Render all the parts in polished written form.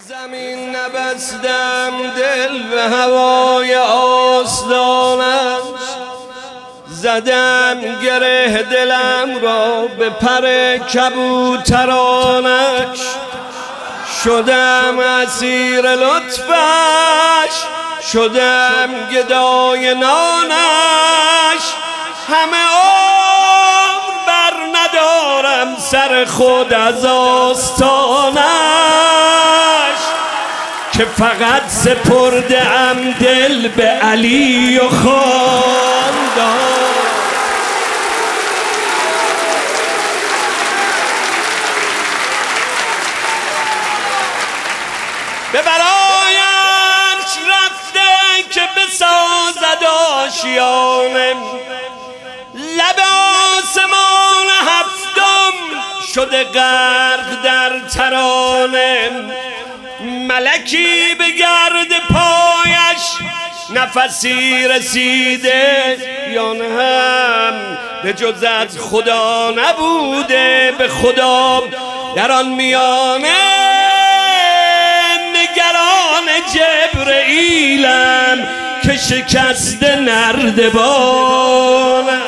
زمین نبستم دل به هوای آستانش، زدم گره دلم را به پر کبوترانش، شدم اسیر لطفش، شدم گدای نانش. همه عمر بر ندارم سر خود از آستانش، که فقط سپرده ام دل به علی و خاندان. به برایش رفته که بسازد آشیانه، لب آسمان هفتم شده غرق در ترانه. ملکی به گرد پایش نفسی رسیده، یا نه هم به جز از خدا نبوده. به خدا در آن میانه نگران جبرئیلم که شکسته نردبانش.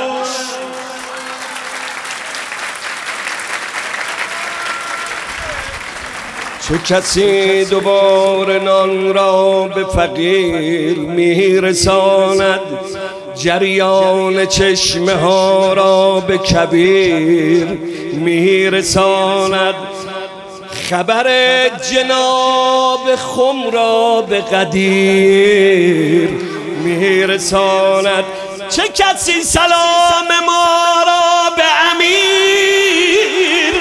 چه کسی دوباره نان را به فقیر میرساند، جریان چشمه ها را به کبیر میرساند، خبر جناب خم را به قدیر میرساند. چه کسی سلام ما را به امیر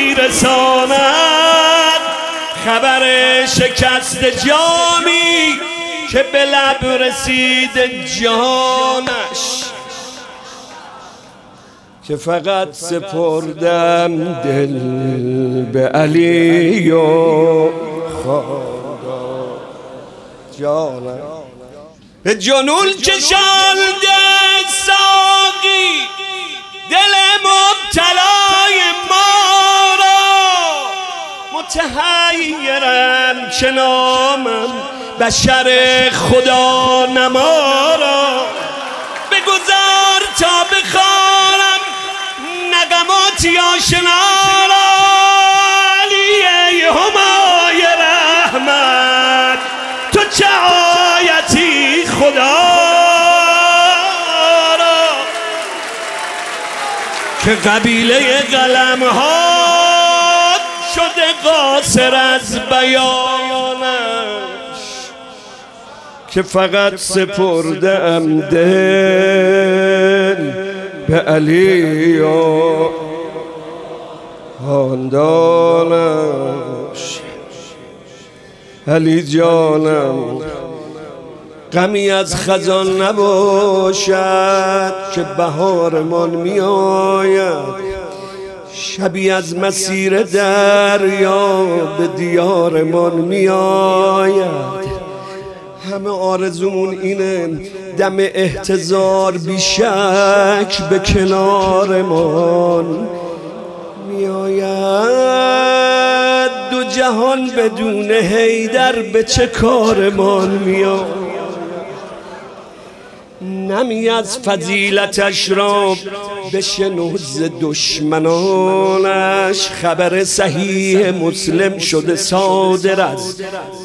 میرساند، خبر شکست جامی که به لب رسید جانش، که فقط سپردم دل به علی و خاندان جانم. به جنون کشانده ساقی دل مبتلای ما را، متحیرم که نامم بشر خدا نما را. بگذار تا بخوانم نغماتی آشنا را، علی همای رحمت تو چه آیتی خدا را، که قبیله قلم ها شده قاصر از بیانش، که فقط سپرده ام دل به علی و خاندانش. علی جانم غمی از خزان نباشد که بهارمان می آید، شبی از مسیر دریا به دیارمان می آید. همه آرزومون اینه دم احتضار بیشک به کنارمان می آید. دو جهان بدون حیدر به چه کارمان می آید. نمی از فضیلتش را بشنو ز دشمنانش، خبر صحیح مسلم شده صادر از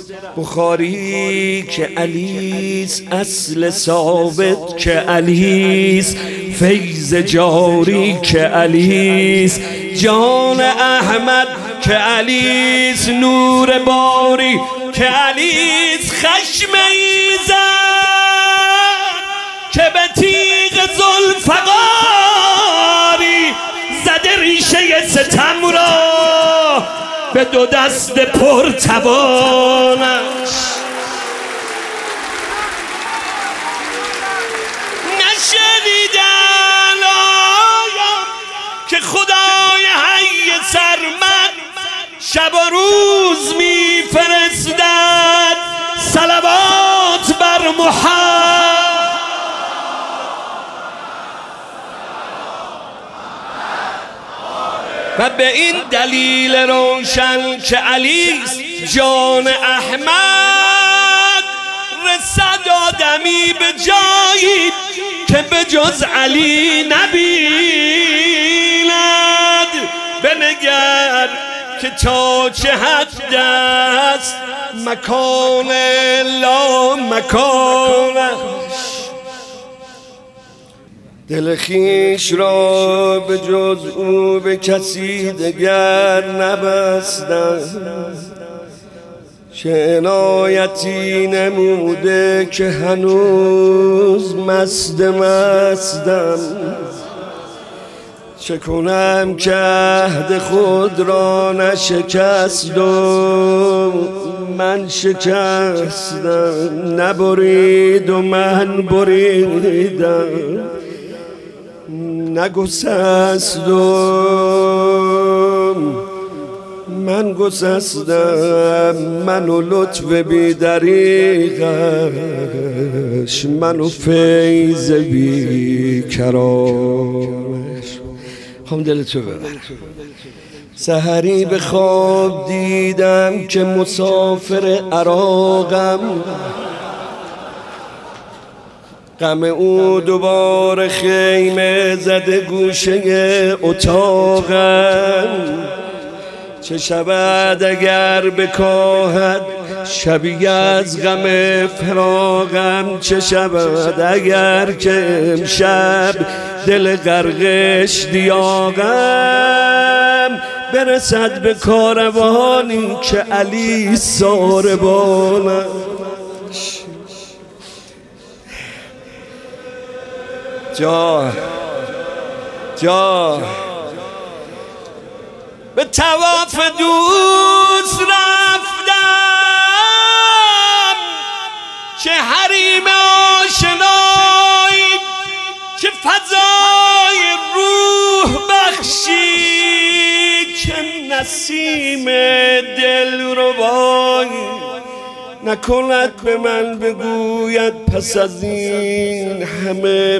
بخاری که علیس اصل ثابت، که علیس فیض جاری، که علیس جان احمد، که علیس نور باری، که علیس خشم ایزد که به تیغ ذوالفقاری زده ریشه ستم را به دو دست پرتوانش. نشنیدن آیم که خدای حی سرمد شب و روز می فرستد صلوات بر محمد، و به این دلیل روشن که علی جان احمد رسد آدمی به جایی که به جز علی نبیند. بنگر که تا چه حد است مکان لا مکان. دل خویش را به جز او به کسی دگر نبستم. چه عنایتی نموده که هنوز مستم. چه کنم که عهد خود را نشکست و من شکستم. نبرید و من بریدم، نگسست و من گسستم. من و لطف بی دریغش، من و فیض بی کرامش. خواهم دلتو ببر. سحری به خواب دیدم که مسافر عراقم. غم او دوباره خیمه زده گوشه اتاقم. چه شود اگر بکاهد شبی از غم فراقم؟ چه شود اگر که امشب دل غرقش دیاقم؟ برسد به کاروانی که علی ساربانم. جا به طواف دوست رفتم، چه حریم آشنایی که فضای روح بخشید، چه نسیم دل ربایی. نکند به من بگوید پس از این همه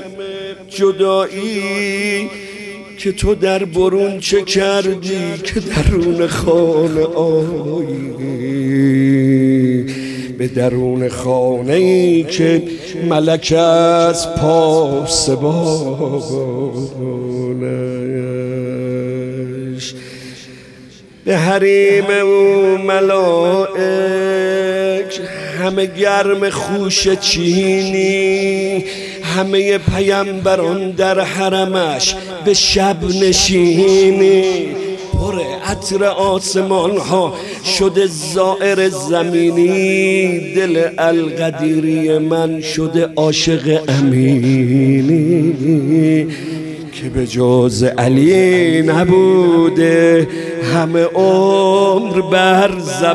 جدایی که تو در برون چه کردی که درون خانه آیی. به درون خانه ای که ملک از پاسبانش. به حریم او ملائک همه گرم خوش چینی، همه پیامبران در حرمش به شب نشینی. پر عطر آسمان ها شده زائر زمینی، دل القدیری من شده عاشق امینی. که به جز علی نبوده همه عمر بر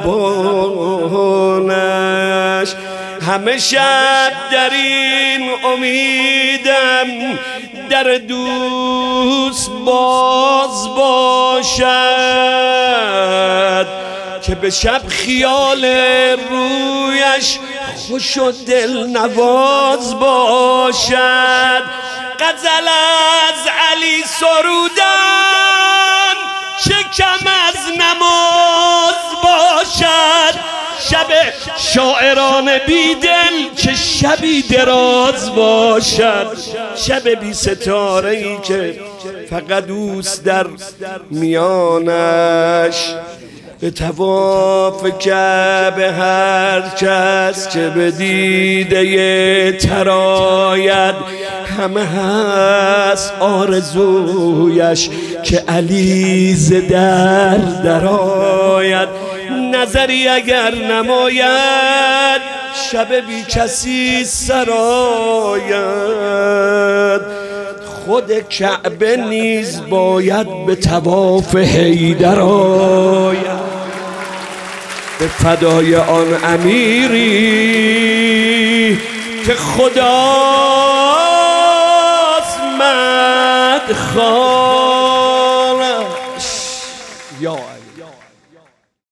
زبانش. همه شب در این امیدم در دوست باز باشد، که به شب خیال رویش خوش و دل نواز باشد. غزل از علی سرودن چه کم از نماز باشد. شب شاعران بیدل که شبی دراز باشد. شب بی ستاره ای که فقط دوست در میانش. به طواف کعبه هر کس که به دیده تراید، همه هست آرزویش که علی ز در درآید. نظری اگر نماید شب بی کسی سراید. خود کعبه نیز باید به طواف حیدر آید. به فدای آن امیری که خدا